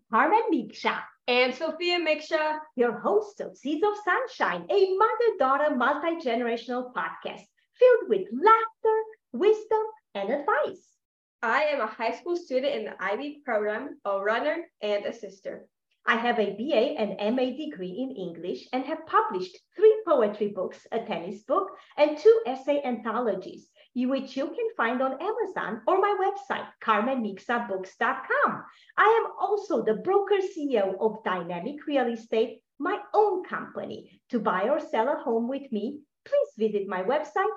Carmen Miksha, And Sophia Miksha. your host of Seeds of Sunshine, a mother-daughter multi-generational podcast filled with laughter, wisdom, and advice. I am a high school student in the IB program, a runner, and a sister. I have a BA and MA degree in English and have published 3 poetry books, a tennis book, and 2 essay anthologies, which you can find on Amazon or my website, carmenmixabooks.com. I am also the broker CEO of Dynamic Real Estate, my own company. To buy or sell a home with me, please visit my website,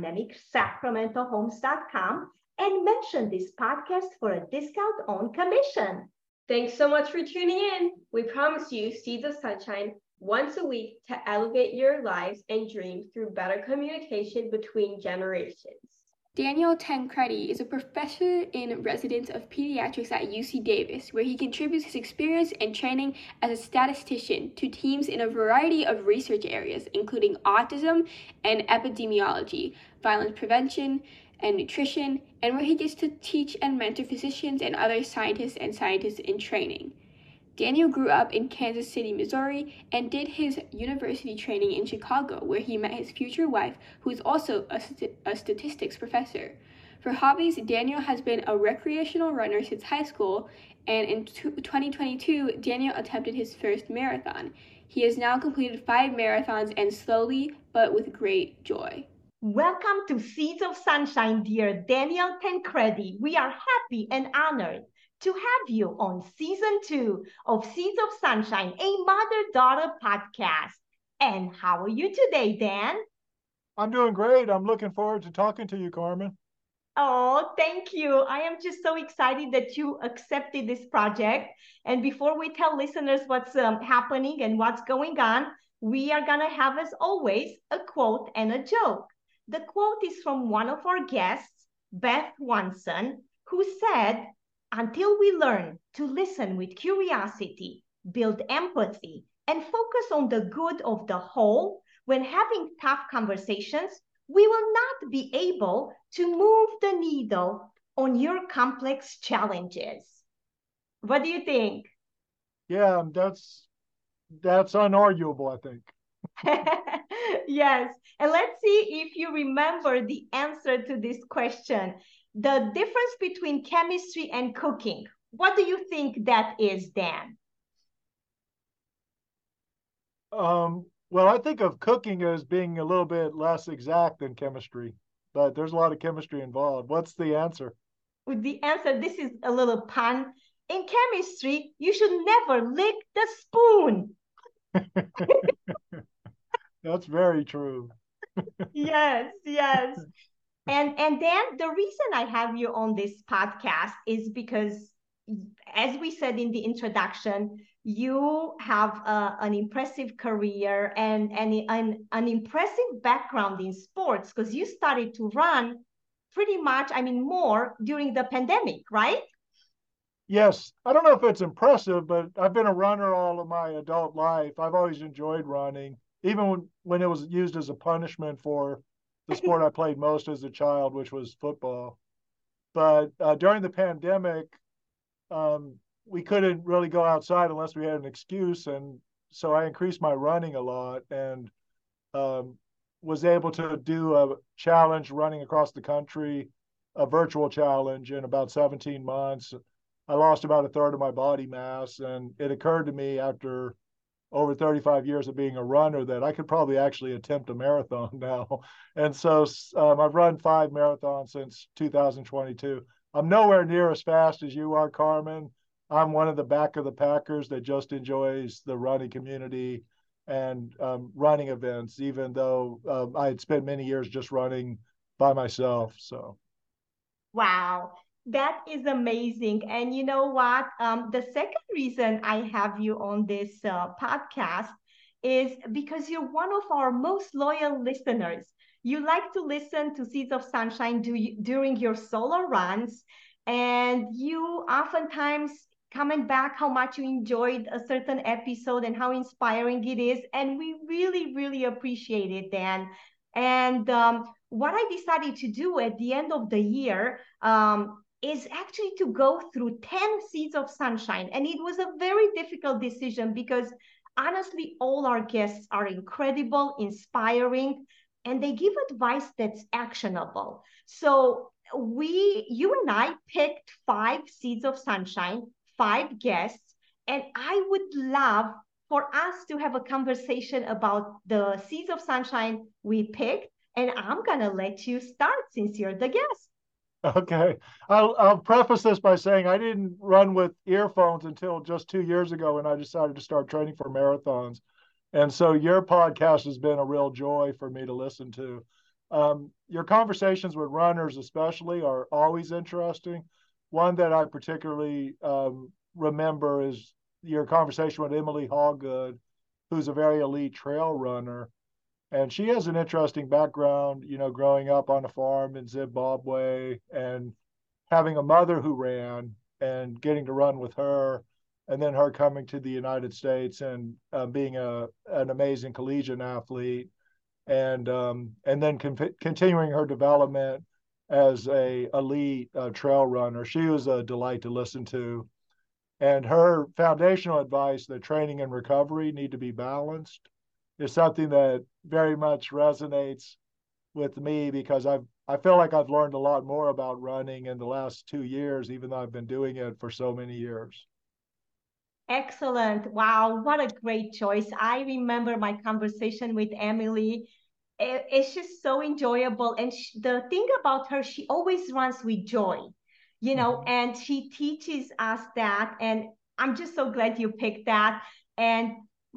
dynamicsacramentohomes.com, and mention this podcast for a discount on commission. Thanks so much for tuning in. We promise you Seeds of Sunshine once a week to elevate your lives and dreams through better communication between generations. Daniel Tancredi is a professor in residence of pediatrics at UC Davis, where he contributes his experience and training as a statistician to teams in a variety of research areas, including autism and epidemiology, violence prevention, and nutrition, and where he gets to teach and mentor physicians and other scientists and scientists in training. Daniel grew up in Kansas City, Missouri, and did his university training in Chicago, where he met his future wife, who is also a statistics professor. For hobbies, Daniel has been a recreational runner since high school, and in 2022, Daniel attempted his first marathon. He has now completed 5 marathons, and slowly, but with great joy. Welcome to Seeds of Sunshine, dear Daniel Tancredi. We are happy and honored to have you on season 2 of Seeds of Sunshine, a mother-daughter podcast. And how are you today, Dan? I'm doing great. I'm looking forward to talking to you, Carmen. Oh, thank you. I am just so excited that you accepted this project. And before we tell listeners what's happening and what's going on, we are going to have, as always, a quote and a joke. The quote is from one of our guests, Beth Wanson, who said, "Until we learn to listen with curiosity, build empathy, and focus on the good of the whole, when having tough conversations, we will not be able to move the needle on your complex challenges." What do you think? Yeah, that's unarguable, I think. Yes. And let's see if you remember the answer to this question. The difference between chemistry and cooking. What do you think that is, Dan? Well, I think of cooking as being a little bit less exact than chemistry, but there's a lot of chemistry involved. What's the answer? With the answer, this is a little pun. In chemistry, you should never lick the spoon. That's very true. Yes, yes. And then the reason I have you on this podcast is because, as we said in the introduction, you have an impressive career and an impressive background in sports, because you started to run pretty much, I mean, more during the pandemic, right? Yes, I don't know if it's impressive, but I've been a runner all of my adult life. I've always enjoyed running, even when it was used as a punishment for the sport I played most as a child, which was football. But during the pandemic, we couldn't really go outside unless we had an excuse. And so I increased my running a lot and was able to do a challenge running across the country, a virtual challenge in about 17 months. I lost about a third of my body mass. And it occurred to me after over 35 years of being a runner that I could probably actually attempt a marathon now. And so I've run 5 marathons since 2022. I'm nowhere near as fast as you are, Carmen. I'm one of the back of the packers that just enjoys the running community and running events, even though I had spent many years just running by myself. So, Wow, that is amazing. And you know what? The second reason I have you on this podcast is because you're one of our most loyal listeners. You like to listen to Seeds of Sunshine during your solo runs, and you oftentimes comment back how much you enjoyed a certain episode and how inspiring it is. And we really, really appreciate it, Dan. And what I decided to do at the end of the year, is actually to go through 10 Seeds of Sunshine. And it was a very difficult decision because honestly, all our guests are incredible, inspiring, and they give advice that's actionable. So you and I picked 5 Seeds of Sunshine, 5 guests, and I would love for us to have a conversation about the Seeds of Sunshine we picked. And I'm going to let you start since you're the guest. Okay. I'll preface this by saying I didn't run with earphones until just 2 years ago when I decided to start training for marathons. And so your podcast has been a real joy for me to listen to. Your conversations with runners, especially, are always interesting. One that I particularly remember is your conversation with Emily Hallgood, who's a very elite trail runner. And she has an interesting background, growing up on a farm in Zimbabwe and having a mother who ran and getting to run with her, and then her coming to the United States and being an amazing collegiate athlete, and then continuing her development as a elite trail runner. She was a delight to listen to, and her foundational advice that training and recovery need to be balanced is something that very much resonates with me because I feel like I've learned a lot more about running in the last 2 years, even though I've been doing it for so many years. Excellent. Wow, what a great choice. I remember my conversation with Emily. It's just so enjoyable. And the thing about her, she always runs with joy, and she teaches us that. And I'm just so glad you picked that. And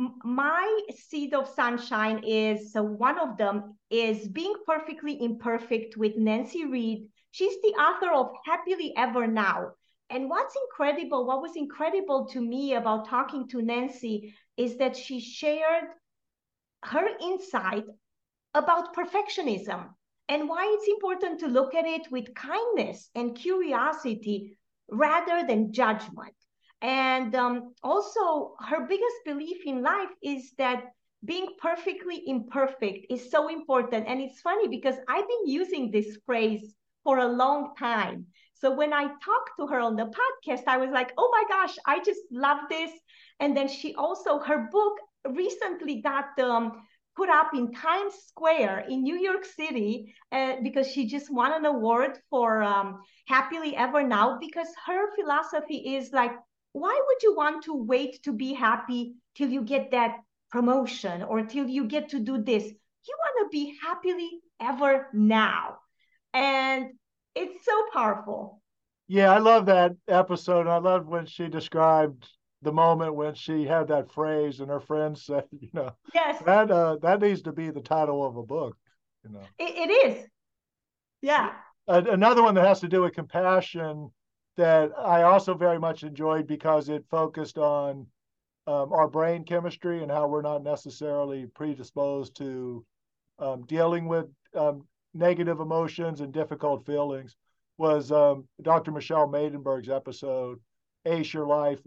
my Seed of Sunshine is, so one of them is Being Perfectly Imperfect with Nancy Reed. She's the author of Happily Ever Now. And what was incredible to me about talking to Nancy is that she shared her insight about perfectionism and why it's important to look at it with kindness and curiosity rather than judgment. And also, her biggest belief in life is that being perfectly imperfect is so important. And it's funny because I've been using this phrase for a long time. So when I talked to her on the podcast, I was like, oh my gosh, I just love this. And then her book recently got put up in Times Square in New York City because she just won an award for Happily Ever Now, because her philosophy is like, why would you want to wait to be happy till you get that promotion or till you get to do this? You want to be happily ever now. And it's so powerful. Yeah, I love that episode. I love when she described the moment when she had that phrase and her friends said, Yes, that needs to be the title of a book. it is. Yeah. Another one that has to do with compassion that I also very much enjoyed because it focused on our brain chemistry and how we're not necessarily predisposed to dealing with negative emotions and difficult feelings was Dr. Michelle Maidenberg's episode, Ace Your Life,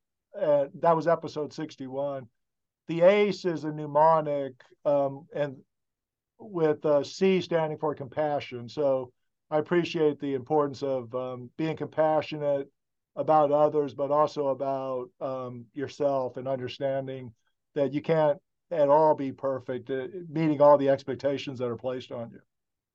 that was episode 61. The ACE is a mnemonic and with C standing for compassion. So I appreciate the importance of being compassionate about others, but also about yourself, and understanding that you can't at all be perfect, meeting all the expectations that are placed on you.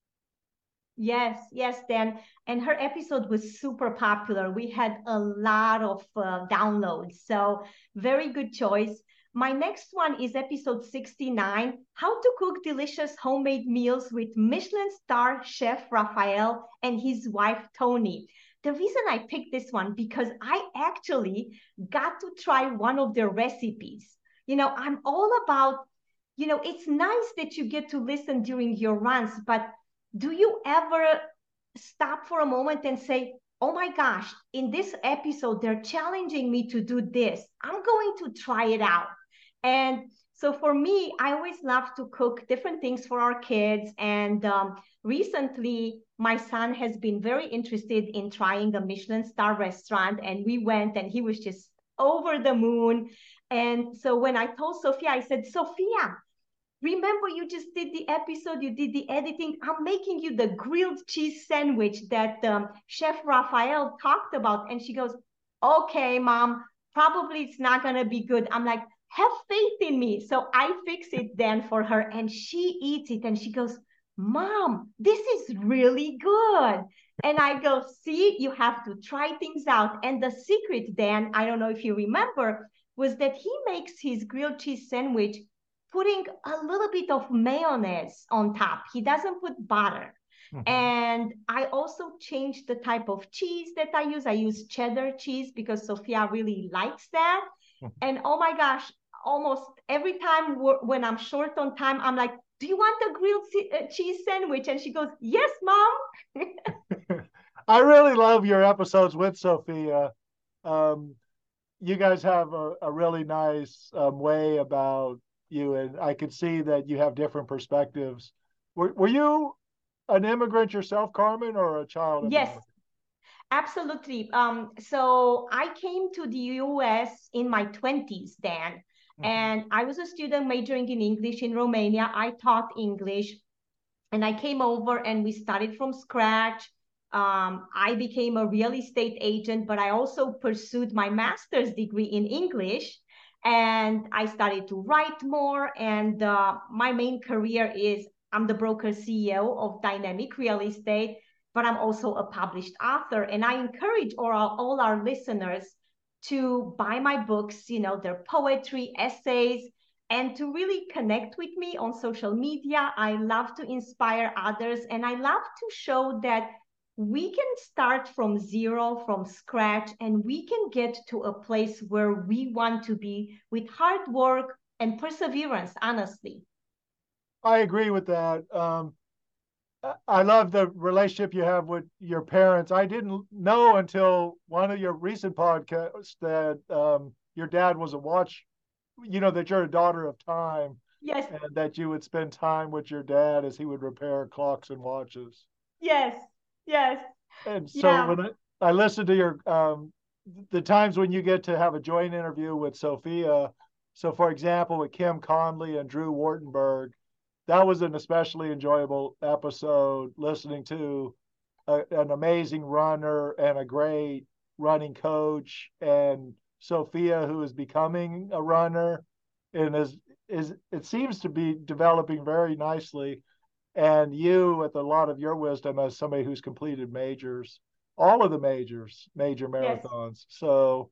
Yes, Dan. And her episode was super popular. We had a lot of downloads. So very good choice. My next one is episode 69, How to Cook Delicious Homemade Meals with Michelin star chef Raphael and his wife, Tony. The reason I picked this one because I actually got to try one of their recipes. I'm all about, it's nice that you get to listen during your runs, but do you ever stop for a moment and say, oh my gosh, in this episode, they're challenging me to do this. I'm going to try it out. And so for me, I always love to cook different things for our kids. And recently, my son has been very interested in trying a Michelin star restaurant. And we went and he was just over the moon. And so when I told Sophia, I said, Sophia, remember you just did the episode, you did the editing. I'm making you the grilled cheese sandwich that Chef Raphael talked about. And she goes, okay, Mom, probably it's not going to be good. I'm like, have faith in me. So I fix it then for her and she eats it and she goes, Mom, this is really good. And I go, see, you have to try things out. And the secret, Dan, I don't know if you remember, was that he makes his grilled cheese sandwich putting a little bit of mayonnaise on top. He doesn't put butter. Mm-hmm. And I also changed the type of cheese that I use. I use cheddar cheese because Sophia really likes that. Mm-hmm. And oh my gosh, almost every time when I'm short on time, I'm like, do you want a grilled cheese sandwich? And she goes, yes, Mom. I really love your episodes with Sophia. You guys have a really nice way about you, and I could see that you have different perspectives. Were you an immigrant yourself, Carmen, or a child of Yes, absolutely. So I came to the US in my 20s, Dan, mm-hmm. and I was a student majoring in English in Romania. I taught English, and I came over and we started from scratch. I became a real estate agent, but I also pursued my master's degree in English. And I started to write more. And my main career is I'm the broker CEO of Dynamic Real Estate, but I'm also a published author. And I encourage all our listeners to buy my books, you know, their poetry, essays, and to really connect with me on social media. I love to inspire others, and I love to show that we can start from zero, from scratch, and we can get to a place where we want to be with hard work and perseverance, honestly. I agree with that. I love the relationship you have with your parents. I didn't know until one of your recent podcasts that your dad was a watch, you know, that you're a daughter of time. Yes. And that you would spend time with your dad as he would repair clocks and watches. Yes. Yes. And so when I listened to your the times when you get to have a joint interview with Sophia, so for example with Kim Conley and Drew Wartenberg, that was an especially enjoyable episode, listening to an amazing runner and a great running coach, and Sophia, who is becoming a runner and is it seems to be developing very nicely. And you, with a lot of your wisdom as somebody who's completed majors, all of the major marathons. Yes. So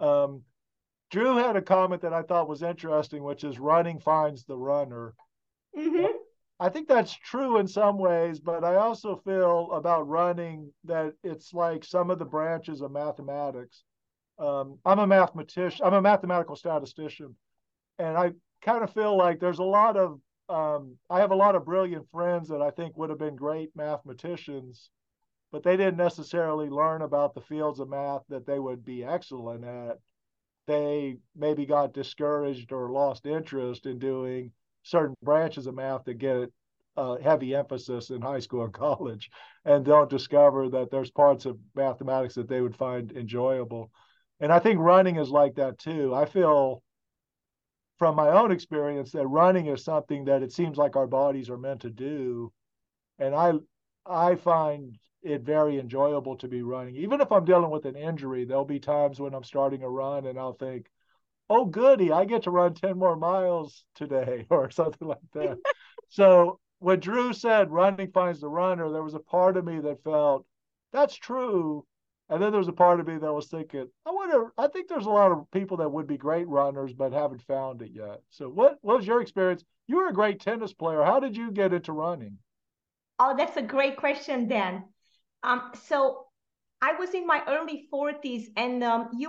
Drew had a comment that I thought was interesting, which is running finds the runner. Mm-hmm. I think that's true in some ways, but I also feel about running that it's like some of the branches of mathematics. I'm a mathematician. I'm a mathematical statistician. And I kind of feel like there's a lot of I have a lot of brilliant friends that I think would have been great mathematicians, but they didn't necessarily learn about the fields of math that they would be excellent at. They maybe got discouraged or lost interest in doing certain branches of math that get heavy emphasis in high school and college, and don't discover that there's parts of mathematics that they would find enjoyable. And I think running is like that too. I feel from my own experience that running is something that it seems like our bodies are meant to do. And I find it very enjoyable to be running. Even if I'm dealing with an injury, there'll be times when I'm starting a run and I'll think, oh, goody, I get to run 10 more miles today or something like that. So when Drew said running finds the runner, there was a part of me that felt that's true. And then there was a part of me that was thinking, I think there's a lot of people that would be great runners, but haven't found it yet. So what was your experience? You were a great tennis player. How did you get into running? Oh, that's a great question, Dan. So I was in my early 40s and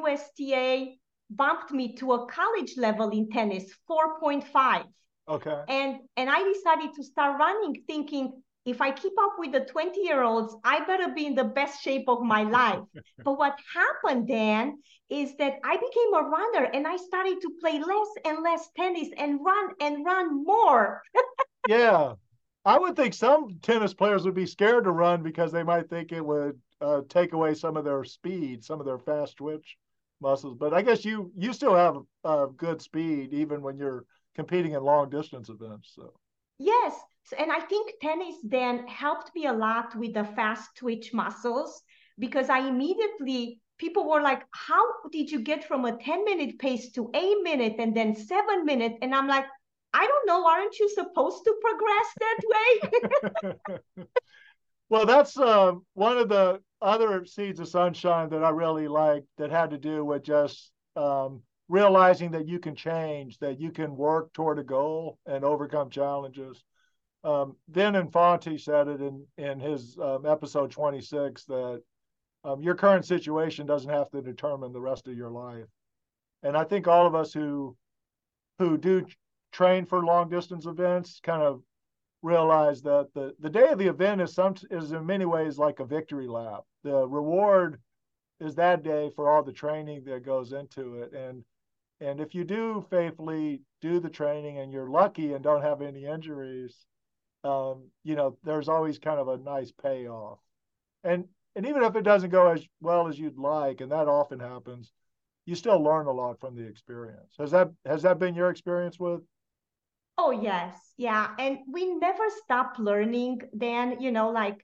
USTA bumped me to a college level in tennis, 4.5. Okay. And I decided to start running thinking, if I keep up with the 20-year-olds, I better be in the best shape of my life. But what happened then is that I became a runner and I started to play less and less tennis and run more. Yeah. I would think some tennis players would be scared to run because they might think it would take away some of their speed, some of their fast twitch muscles. But I guess you still have good speed even when you're competing in long distance events. So Yes. And I think tennis then helped me a lot with the fast twitch muscles because I immediately, people were like, how did you get from a 10-minute pace to 8 minute and then 7 minute? And I'm like, I don't know. Aren't you supposed to progress that way? well, that's one of the other seeds of sunshine that I really liked that had to do with just realizing that you can change, that you can work toward a goal and overcome challenges. Vin Infante said it in his episode 26 that your current situation doesn't have to determine the rest of your life. And I think all of us who do train for long distance events kind of realize that the day of the event is in many ways like a victory lap. The reward is that day for all the training that goes into it. And if you do faithfully do the training and you're lucky and don't have any injuries, there's always kind of a nice payoff. And even if it doesn't go as well as you'd like, and that often happens, you still learn a lot from the experience. Has that been your experience with? Oh, yes. Yeah. And we never stop learning then, like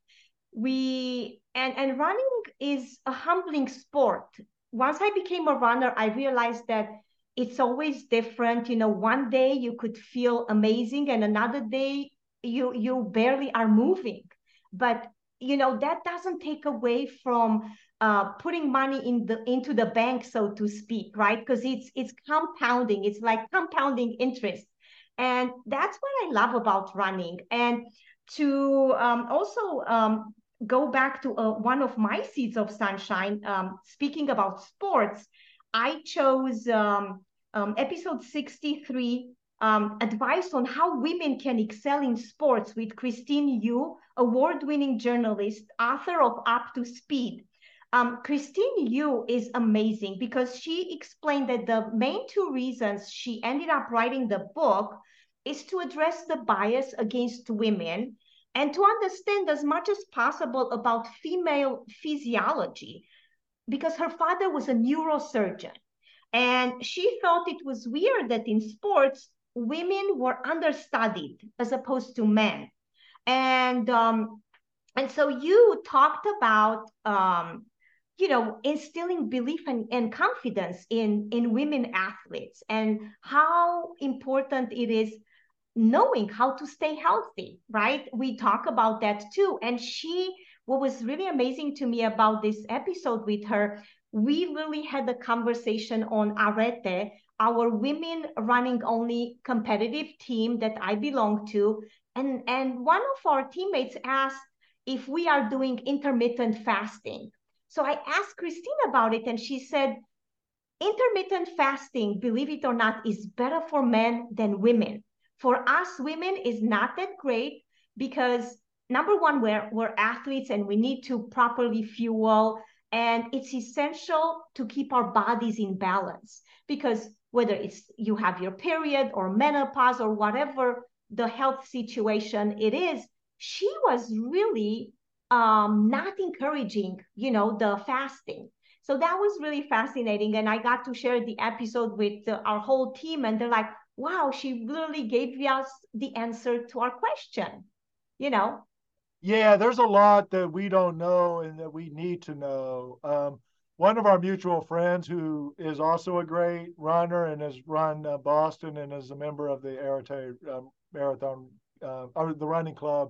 and running is a humbling sport. Once I became a runner, I realized that it's always different. One day you could feel amazing and another day you barely are moving. But that doesn't take away from putting money into the bank, so to speak, right? Because it's compounding. It's like compounding interest, and that's what I love about running. And to also go back to one of my seeds of sunshine, speaking about sports, I chose episode 63, advice on how women can excel in sports, with Christine Yu, award-winning journalist, author of Up to Speed. Christine Yu is amazing because she explained that the main two reasons she ended up writing the book is to address the bias against women and to understand as much as possible about female physiology, because her father was a neurosurgeon. And she thought it was weird that in sports, women were understudied as opposed to men. And so you talked about instilling belief and confidence in women athletes, and how important it is knowing how to stay healthy, right? We talk about that too. And what was really amazing to me about this episode with her, we really had a conversation on Arete, our women running only competitive team that I belong to. And one of our teammates asked if we are doing intermittent fasting. So I asked Christine about it, and she said, intermittent fasting, believe it or not, is better for men than women. For us women is not that great because, number one, we're athletes and we need to properly fuel, and it's essential to keep our bodies in balance, because whether it's you have your period or menopause or whatever the health situation it is, she was really not encouraging, the fasting. So that was really fascinating. And I got to share the episode with our whole team, and they're like, wow, she literally gave us the answer to our question, you know? Yeah, there's a lot that we don't know and that we need to know. One of our mutual friends who is also a great runner and has run Boston and is a member of the Arete Marathon, or the running club,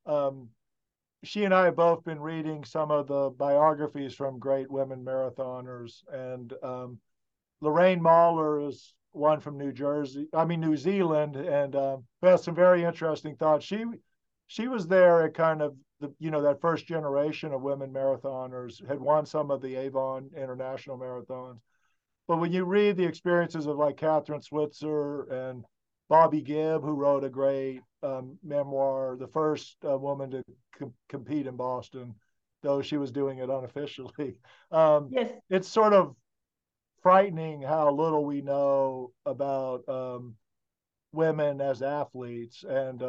she and I have both been reading some of the biographies from great women marathoners, and Lorraine Mahler is one from New Zealand, and has some very interesting thoughts. She was there at kind of that first generation of women marathoners, had won some of the Avon International marathons. But when you read the experiences of like Catherine Switzer and Bobby Gibb, who wrote a great memoir, the first woman to compete in Boston, though she was doing it unofficially. Yes. It's sort of frightening how little we know about women as athletes.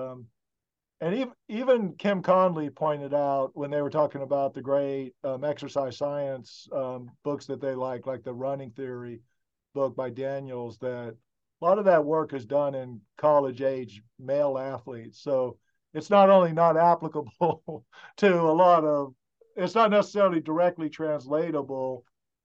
And even Kim Conley pointed out when they were talking about the great exercise science books that they like the Running Theory book by Daniels, that a lot of that work is done in college age male athletes. So it's not only not applicable to a lot of, it's not necessarily directly translatable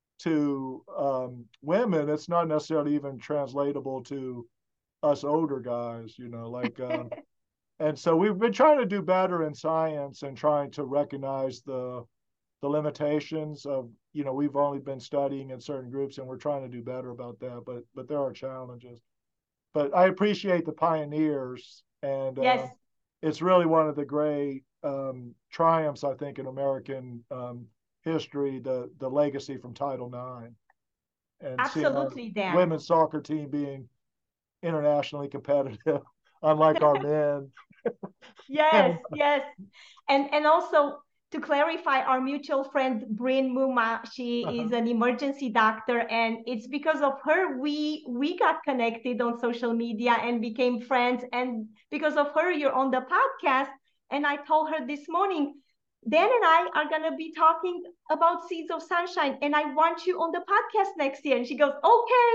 to women. It's not necessarily even translatable to us older guys, like, and so we've been trying to do better in science and trying to recognize the limitations of, we've only been studying in certain groups, and we're trying to do better about that, but there are challenges. But I appreciate the pioneers, and Yes. it's really one of the great triumphs, I think, in American history, the legacy from Title IX, and seeing our Absolutely, Dan. women's soccer team being internationally competitive, unlike our men. Yes, yes. And also to clarify, our mutual friend Bryn Muma, she is an emergency doctor, and it's because of her we got connected on social media and became friends. And because of her, you're on the podcast. And I told her this morning, Dan and I are gonna be talking about Seeds of Sunshine, and I want you on the podcast next year. And she goes,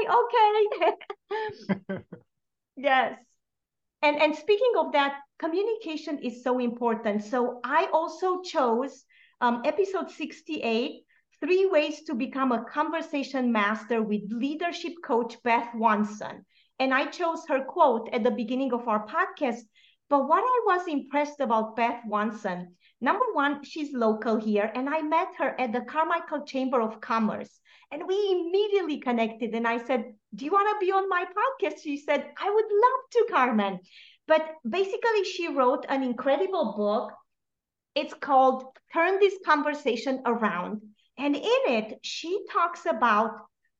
okay, okay. Yes. And speaking of that, communication is so important. So I also chose episode 68, 3 ways to become a conversation master, with leadership coach Beth Wanson. And I chose her quote at the beginning of our podcast. But what I was impressed about Beth Wanson, number one, she's local here, and I met her at the Carmichael Chamber of Commerce. And we immediately connected. And I said, do you want to be on my podcast? She said, I would love to, Carmen. But basically, she wrote an incredible book. It's called Turn This Conversation Around. And in it, she talks about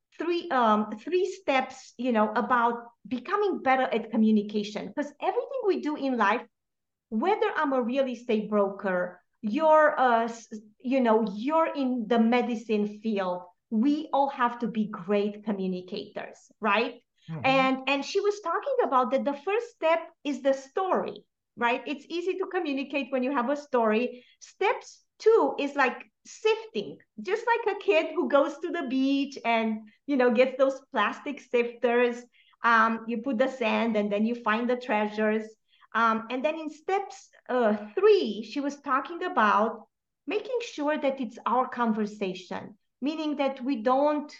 three steps, about becoming better at communication. Because everything we do in life, whether I'm a real estate broker, you're in the medicine field, we all have to be great communicators, right? Mm-hmm. And she was talking about that the first step is the story, right? It's easy to communicate when you have a story. Steps 2 is like sifting, just like a kid who goes to the beach and gets those plastic sifters. You put the sand and then you find the treasures. And then in steps 3, she was talking about making sure that it's our conversation, meaning that we don't,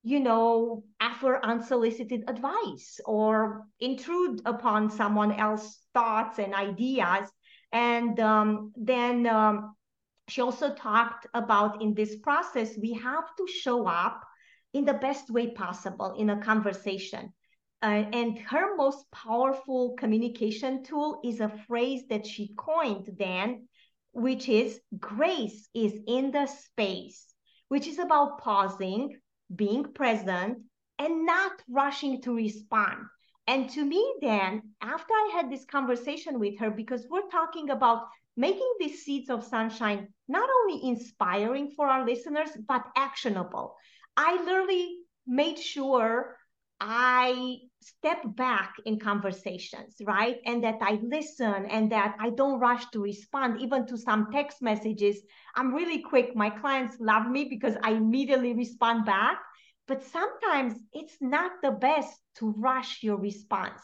offer unsolicited advice or intrude upon someone else's thoughts and ideas. And then she also talked about, in this process, we have to show up in the best way possible in a conversation. And her most powerful communication tool is a phrase that she coined, Dan, which is grace is in the space, which is about pausing, being present, and not rushing to respond. And to me, Dan, after I had this conversation with her, because we're talking about making these seeds of sunshine not only inspiring for our listeners, but actionable, I literally made sure I step back in conversations, right? And that I listen and that I don't rush to respond, even to some text messages. I'm really quick. My clients love me because I immediately respond back. But sometimes it's not the best to rush your response.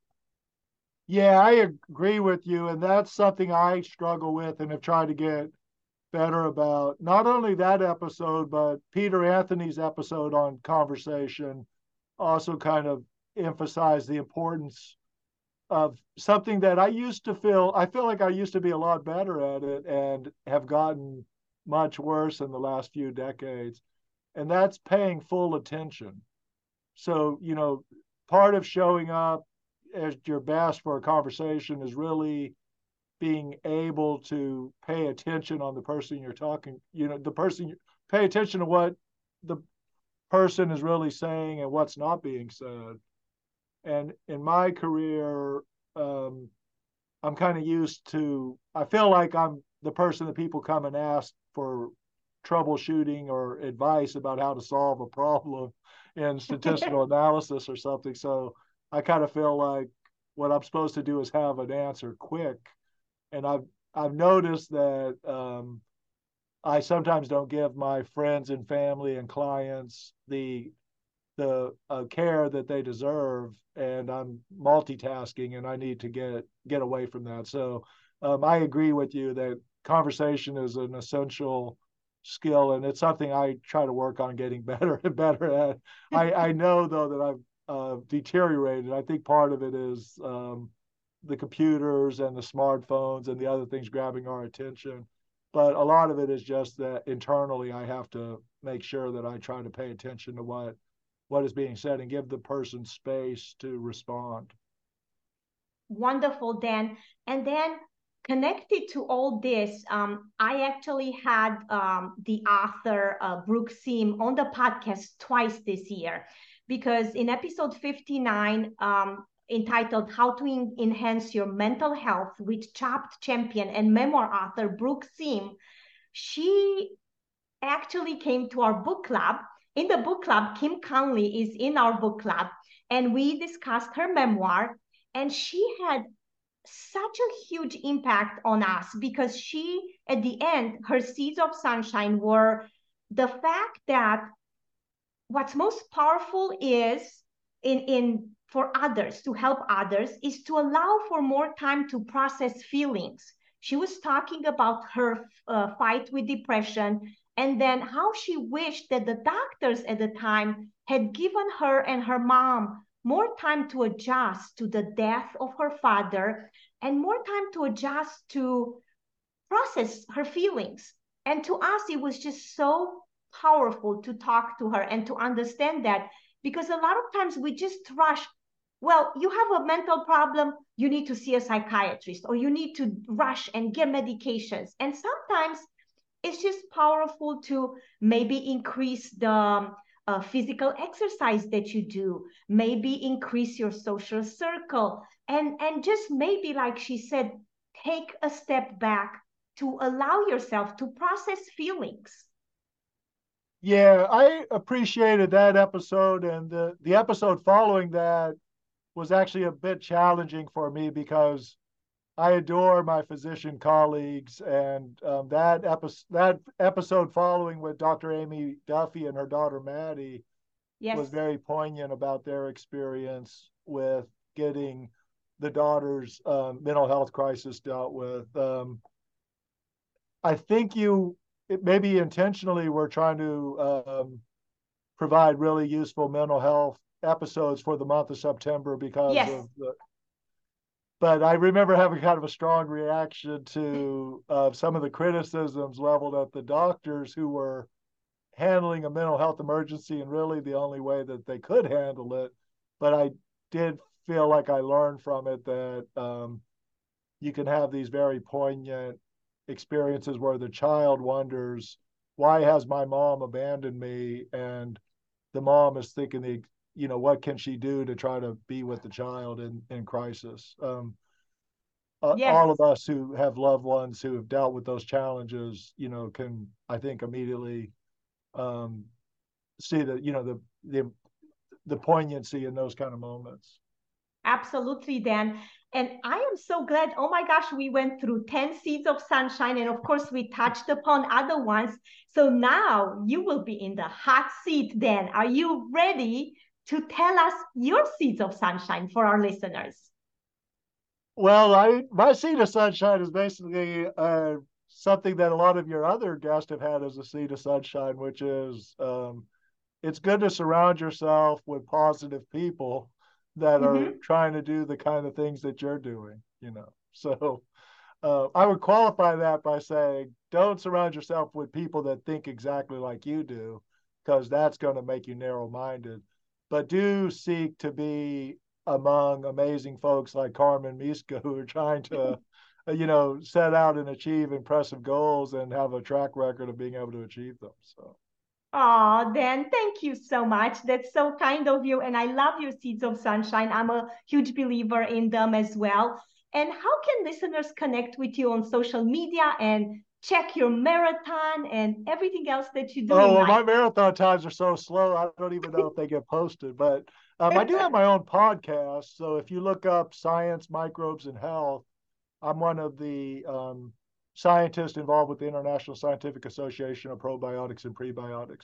Yeah, I agree with you. And that's something I struggle with and have tried to get better about. Not only that episode, but Peter Anthony's episode on conversation also kind of emphasized the importance of something that I feel like I used to be a lot better at it and have gotten much worse in the last few decades. And that's paying full attention. So, part of showing up as your best for a conversation is really being able to pay attention on the person you're talking, pay attention to what the person is really saying and what's not being said. And in my career, I'm kind of used to, I feel like I'm the person that people come and ask for troubleshooting or advice about how to solve a problem in statistical analysis or something. So I kind of feel like what I'm supposed to do is have an answer quick. And I've noticed that I sometimes don't give my friends and family and clients the the care that they deserve, and I'm multitasking, and I need to get away from that. So I agree with you that conversation is an essential skill, and it's something I try to work on getting better and better at. I know though that I've deteriorated. I think part of it is the computers and the smartphones and the other things grabbing our attention. But a lot of it is just that internally I have to make sure that I try to pay attention to what is being said and give the person space to respond. Wonderful, Dan. And then connected to all this, I actually had the author Brooke Sim on the podcast twice this year, because in episode 59, entitled How to Enhance Your Mental Health with Chopped Champion and memoir author Brooke Sim, she actually came to our book club. In the book club, Kim Conley is in our book club, and we discussed her memoir. And she had such a huge impact on us because she, at the end, her seeds of sunshine were the fact that what's most powerful is in for others, to help others, is to allow for more time to process feelings. She was talking about her fight with depression, and then how she wished that the doctors at the time had given her and her mom more time to adjust to the death of her father, and more time to adjust to process her feelings. And to us, it was just so powerful to talk to her and to understand that, because a lot of times we just rush. Well, you have a mental problem, you need to see a psychiatrist, or you need to rush and get medications. And sometimes it's just powerful to maybe increase the physical exercise that you do, maybe increase your social circle, and just maybe, like she said, take a step back to allow yourself to process feelings. Yeah, I appreciated that episode, and the episode following that was actually a bit challenging for me because I adore my physician colleagues, and that episode following with Dr. Amy Duffy and her daughter Maddie Yes. was very poignant about their experience with getting the daughter's mental health crisis dealt with. I think maybe intentionally were trying to provide really useful mental health episodes for the month of September because Yes. of the. But I remember having kind of a strong reaction to some of the criticisms leveled at the doctors who were handling a mental health emergency in really the only way that they could handle it. But I did feel like I learned from it that you can have these very poignant experiences where the child wonders, why has my mom abandoned me? And the mom is thinking, what can she do to try to be with the child in crisis? Yes. All of us who have loved ones who have dealt with those challenges, can, I think, immediately see the poignancy in those kind of moments. Absolutely, Dan. And I am so glad. Oh my gosh, we went through 10 seeds of sunshine. And of course, we touched upon other ones. So now you will be in the hot seat, Dan. Are you ready to tell us your seeds of sunshine for our listeners? Well, my seed of sunshine is basically something that a lot of your other guests have had as a seed of sunshine, which is it's good to surround yourself with positive people that are trying to do the kind of things that you're doing, So I would qualify that by saying, don't surround yourself with people that think exactly like you do, because that's going to make you narrow-minded. But do seek to be among amazing folks like Carmen Miska, who are trying to, set out and achieve impressive goals and have a track record of being able to achieve them. So. Oh, Dan, thank you so much. That's so kind of you. And I love your seeds of sunshine. I'm a huge believer in them as well. And how can listeners connect with you on social media and check your marathon and everything else that you do? Oh, well, my marathon times are so slow, I don't even know if they get posted. But I do have my own podcast. So if you look up Science, Microbes, and Health, I'm one of the scientists involved with the International Scientific Association of Probiotics and Prebiotics.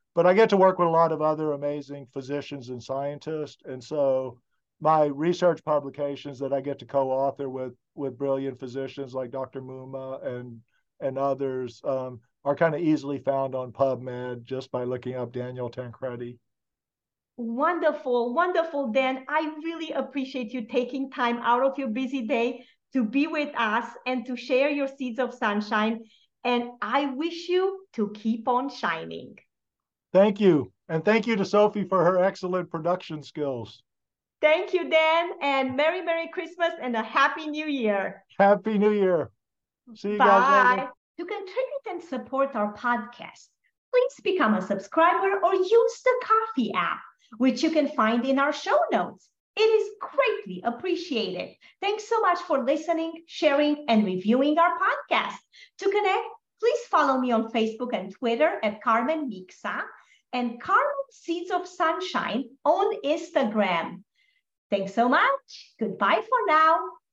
but I get to work with a lot of other amazing physicians and scientists. And so my research publications that I get to co-author with brilliant physicians like Dr. Muma and others are kind of easily found on PubMed just by looking up Daniel Tancredi. Wonderful, wonderful, Dan. I really appreciate you taking time out of your busy day to be with us and to share your seeds of sunshine. And I wish you to keep on shining. Thank you. And thank you to Sophie for her excellent production skills. Thank you, Dan. And Merry Christmas and a Happy New Year. Happy New Year. See you Bye. guys later. To contribute and support our podcast, please become a subscriber or use the Ko-fi app, which you can find in our show notes. It is greatly appreciated. Thanks so much for listening, sharing, and reviewing our podcast. To connect, please follow me on Facebook and Twitter at Carmen Mixa and Carmen Seeds of Sunshine on Instagram. Thanks so much. Goodbye for now.